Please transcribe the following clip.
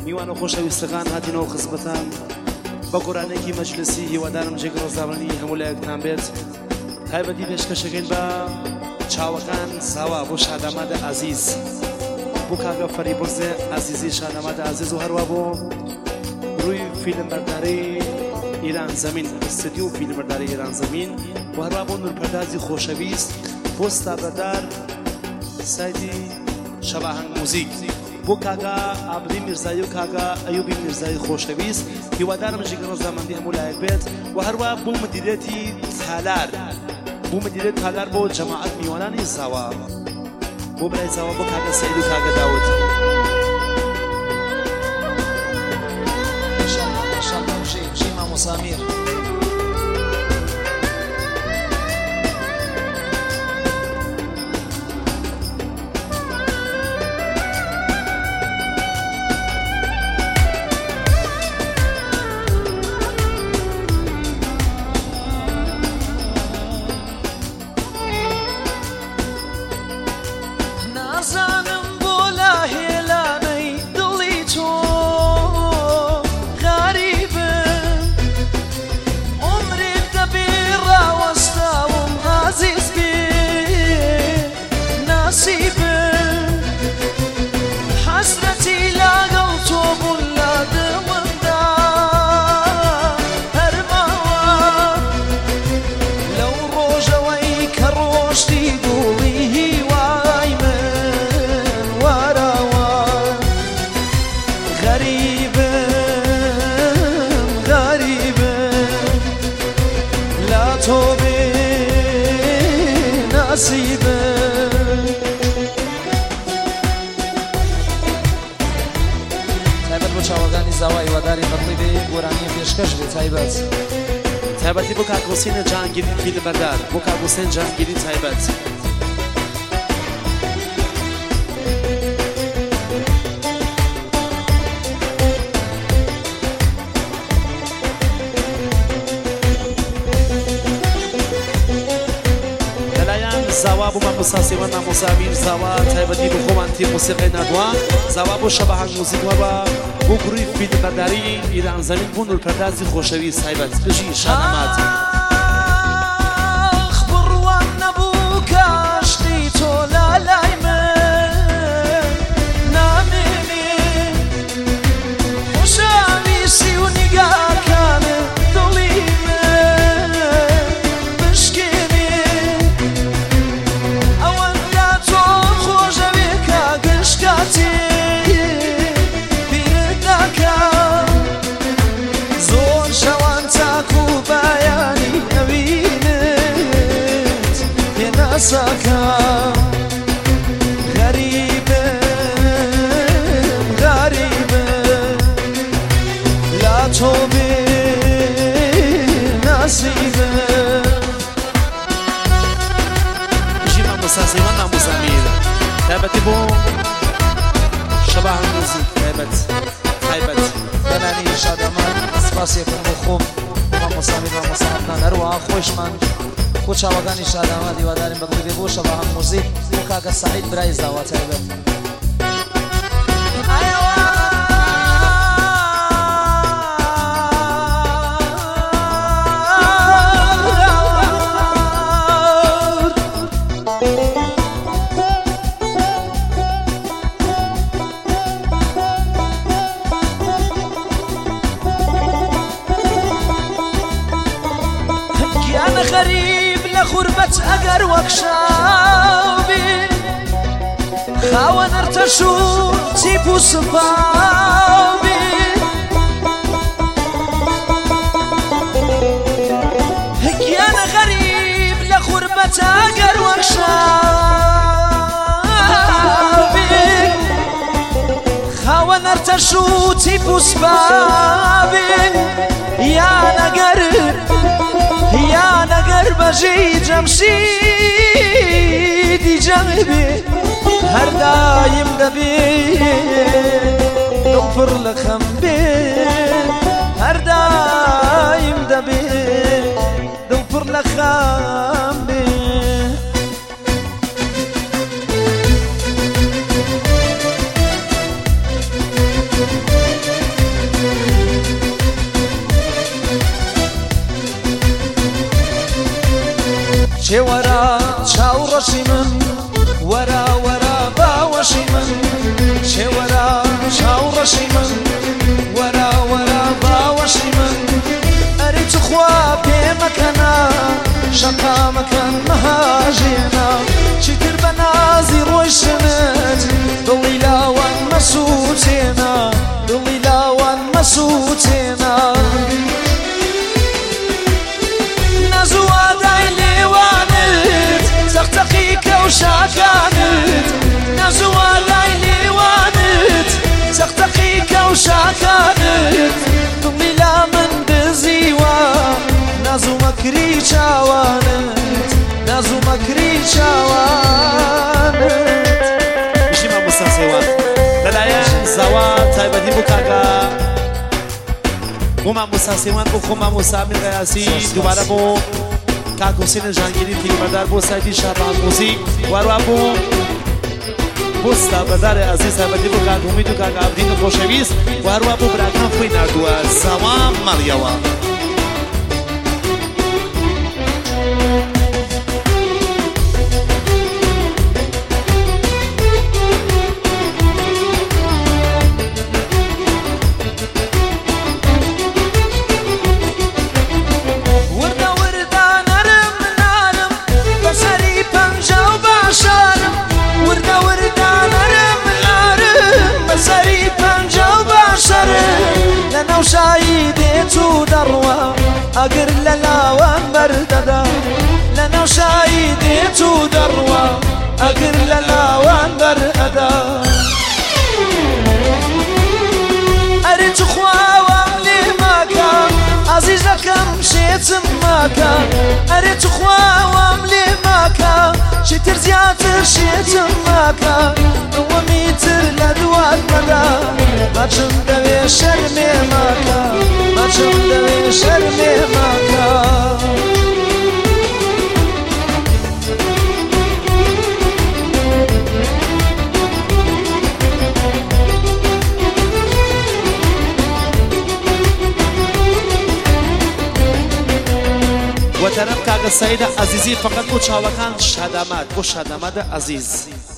میوان و خۆشەویستەکان هاتینەوە خزمەتان بە گۆرانێکی مەجلسی هیوادارم جێگە ڕۆژاوانی هەموو لایەکتان بێت تایبەتی پێشکەشەکەین بە چاوەکان ساوا بۆ شادامادە عەزیز بۆ کاکە فەریبرزێ عەزیزی شادامادە عەزیز و هەروە بۆ ڕووی فیلمبەرداری ئیران زەمین استودیۆ فیلمبەرداری ئیران زەمین و هەروە بۆ نورپەردازی خۆشەویست پۆستا بەدار سایتی شەواهەنگ موزیک بۆ کاکە ئابدی میرزایی و کاکە ئەیوبی میرزایی خۆشەویست هیوادارم ژێگە ڕۆژنامەندی هەموو لایەک بێت و هەروە بۆ مدیرێتی تالار بۆ مدیرێت تالار بۆ جەماعەت میوانانی ساوا بۆ برای ساوا بۆ کاکە سەید و کاکە داوود مامۆ سامیر نازانم بۆ لا هێلانەی دڵی تۆ غەریبم عومرێک دەبێ ڕاوەستاوم عەزیز بێ ناسیبم حەسرەتی لاگەڵ تۆ بوون لا دڵمدا هەرماوە لەو ڕۆژەوەی کە ڕۆشتی دوڵی هیوای من وەرەوە غەریبم لا تۆ بێ ناسیبم تایبەت بۆ چاوەکانی زاوای وەداری بەڕووی بێ گۆرانی پێشکەش بێ تایبەت تایبەتی بۆ کاک حوسێنە جهانگیری فیلمبەردار بۆ کاک حوسێن جهانگیری تایبەت زاوا بۆ مامۆستا سێوان مامۆستا ئەمین زاوا تایبەتی بۆ خۆمان تیر موسیقی نادووە زاوا بۆ شەواهەنگ موزیک وە بۆ گروهی فیلمبەرداری ئیران زەمین بۆ نورپەردازی خۆشەویست تایبەت بژی شادامات بڕوان نەبوو کاشتی تۆ لالای من نامێنێ خۆشەویستی و نیگاکانە دڵی من بشکێنێ ئەوەندا تۆ خۆشەوێ کە گشتکاتێ پیرت ناکە زۆر شەوان تاکو و بایانی ئەوینت پێ ناساکە غەریبم لا تۆ بێ ناسیبم بژی مامۆستا سێوان مامۆستا ئەمین تایبەتی بۆ شەواهەنگ موزیک تایبەت بەنانی شادەمان سپاسێکم بۆ خۆم مامۆ سامیر مامۆستا عەدنان هەروەها خۆشمان بۆ چاوەکانی شادەمان هیوادارین بەڕووی بێ بۆ شەواهەنگ موزیک بۆ کاکە سەعید برای زاوا تایبەت گیانە غەریب لە غوربەت ئەگەر وەک شاو بێ خاوە نەرتەش و تیپ و سپاو بێ گیانە غەریب لە غوربەت ئەگەر وەک شاو بێ خاوە نەرتەش و تیپ و سپاو بێ یان ئەگەر بەژەی جەمشیدی جەنگبێ هەر دایم دەبێ دڵ پڕ لە خەم بێ هەر دایم دەبێ دڵ پڕ لە خەم بێ باوەشی من وەرا وەرا باوەشی من چێ وەرا چاوڕەشی من وەرا وەرا باوەشی من ئەرێ چخوا پێمەکەنا شەقامەکەن مەهاژێنا چیتر بە نازی ڕۆیشتنت دڵی لاوان مەسووتێنا دڵی لاوان مەسووتێنا نەزووادای لێوانت تەختەقی کەوشاکانت نەزووادای لێوانت تەختەقی کەوشاکانت دڵی لا من دزیوە نازوو مەکری چاوانت نازوو مەکری چاوانت بشی مامۆستا سێوان لەلایەن زاوا تایبەتی بۆ کاکە بۆ مامۆستا سێوان بۆ خۆ مامۆستا ئامیر غەیاسی دووبارە بۆ کاک حوسێن ژانگیری تیربەردار بۆ سایتی شابان موزیک وارووا بۆ بۆستا بەدارێ عەزیز تایبەتی بۆ کاک ئومید و کاک عەبدین خۆشەویست وارووا بۆ براکان خۆی نردووە زاوا مەڵیەوە شایی دێت و دەڕوە ئەگەر لە لاوان بەردەدا لەناو شایی دێت و دەڕوە ئەگەر لە لاوان بەرئەدا ئەرێ چخواوام لێ ماکە عەزیزەکەم شێتم ماکە ئەرێ چخواوام لێ ماکە چیتر زیاتر شێتم ماکە وەمیتر لە دوات مەدا مەچم دەوێ شەرمێ ماکە مەچم دەوێ شەرمێ ماکە وەتەرەم کاکە سەعیدە عەزیزی فەقەت بۆ چاوەکان شادامات بۆ شاداماتە عەزیز